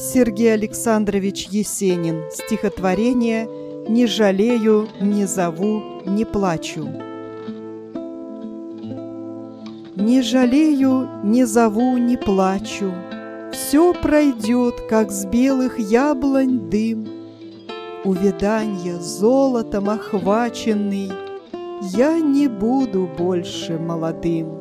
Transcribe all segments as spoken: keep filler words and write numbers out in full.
Сергей Александрович Есенин. Стихотворение «Не жалею, не зову, не плачу». Не жалею, не зову, не плачу, все пройдет, как с белых яблонь дым. Увяданья золотом охваченный, я не буду больше молодым.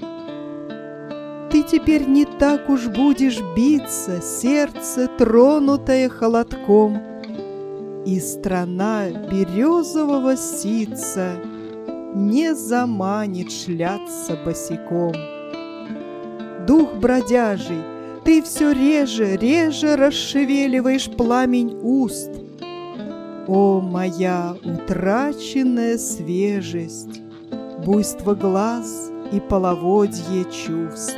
Ты теперь не так уж будешь биться, сердце, тронутое холодком, и страна березового ситца не заманит шляться босиком. Дух бродяжий, ты все реже, реже расшевеливаешь пламень уст. О, моя утраченная свежесть, буйство глаз и половодье чувств!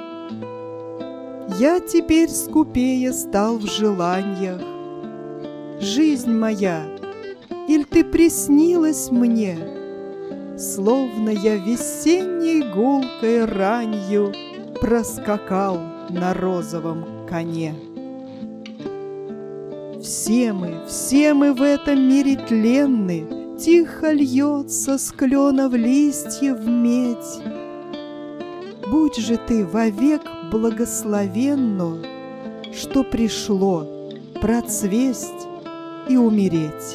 Я теперь скупее стал в желаньях. Жизнь моя, иль ты приснилась мне, словно я весенней гулкой ранью проскакал на розовом коне. Все мы, все мы в этом мире тленны, тихо льется с кленов листьев медь. Будь же ты вовек благословенно, что пришло процвесть и умереть.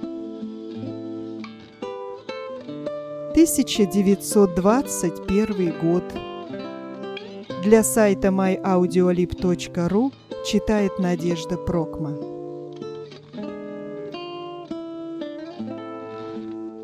тысяча девятьсот двадцать первый год. Для сайта май аудиолиб точка ру читает Надежда Прокма.